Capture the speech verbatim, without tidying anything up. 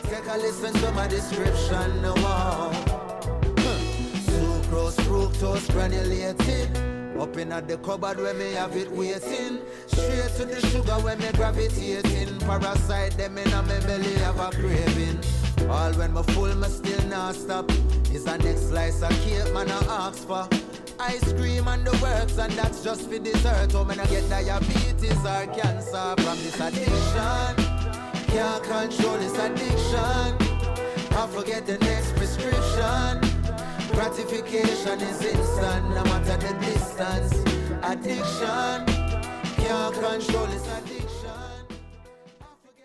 Take a listen to my description now. Sucrose, fructose, granulated. Up in at the cupboard where me have it waiting. Straight to the sugar where me gravitating. Parasite them in a me belly have a craving. All when me full me still not stop. Is the next slice of cake man I ask for. Ice cream and the works and that's just for dessert. Oh man I get diabetes or cancer from this addiction. Can't control this addiction. I forget the next prescription. Gratification is instant, no matter the distance. Addiction, can't control this